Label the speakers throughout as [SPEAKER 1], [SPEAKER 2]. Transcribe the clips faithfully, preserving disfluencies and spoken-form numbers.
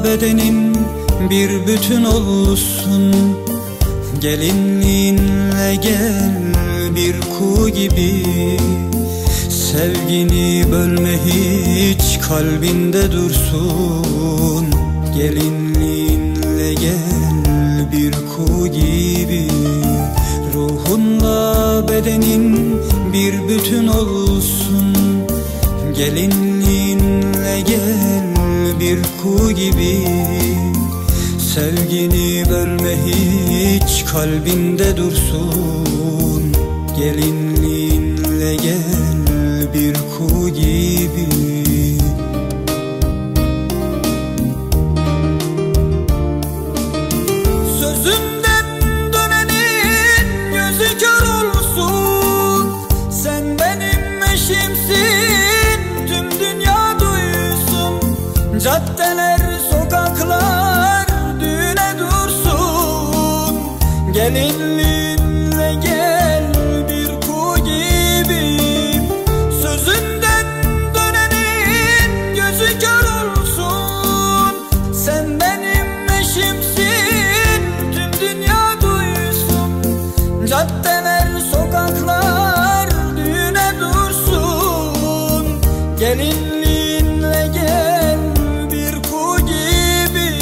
[SPEAKER 1] bedenin bir bütün olsun. Gelinliğinle gel bir kuğu gibi, sevgini bölme hiç kalbinde dursun. Gelinliğinle gel bir kuğu gibi, ruhunla bedenin bir bütün olsun. Gelinliğinle gel bir kuğu gibi, sevgini bölme hiç kalbinde dursun. Gelinliğinle gel bir kuğu gibi.
[SPEAKER 2] Sözünden dönenin gözü kör olsun. Sen benim eşimsin, tüm dünya duysun. Caddeler, sokaklar düğüne dursun. Gelinliğinle gel bir kuğu gibi, sözünden dönenin gözü kör olsun. Sen benim eşimsin, tüm dünya duysun. Caddeler, sokaklar düğüne dursun. Gelinliğinle gel bir kuğu gibi.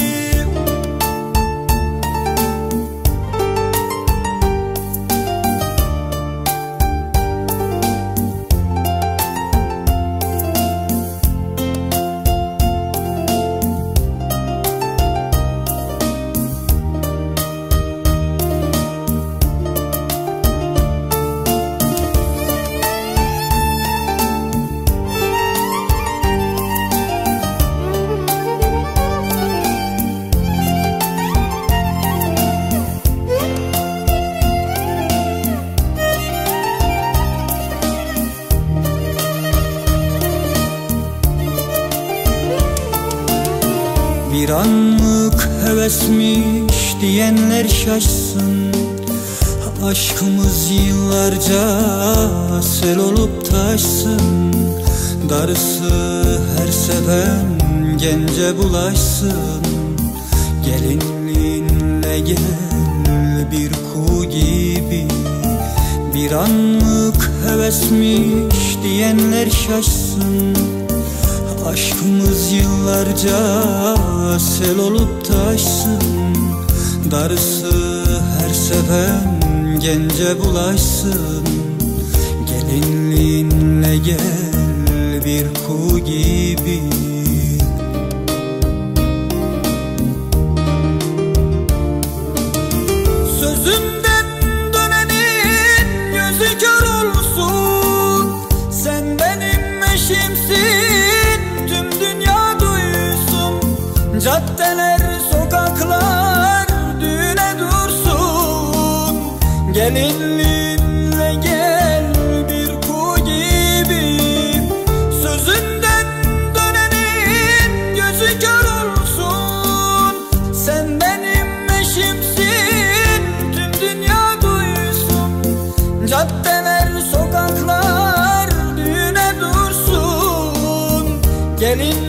[SPEAKER 1] Bir anlık hevesmiş diyenler şaşsın. Aşkımız yıllarca sel olup taşsın. Darısı her seven gence bulaşsın. Gelinliğinle gel bir kuğu gibi, bir anlık hevesmiş diyenler şaşsın. Aşkımız yıllarca sel olup taşsın. Darısı her seven gence bulaşsın. Gelinliğinle gel bir kuğu gibi.
[SPEAKER 2] Sözünden dönenin gözü kör olsun. Sen benim eşimsin, tüm dünya duysun. Caddeler, sokaklar düğüne dursun. Gelinliğinle gel bir kuğu gibi, sözünden dönenin gözü kör olsun. Sen benim eşimsin, tüm dünya duysun. Caddeler, sokaklar düğüne dursun. Gelin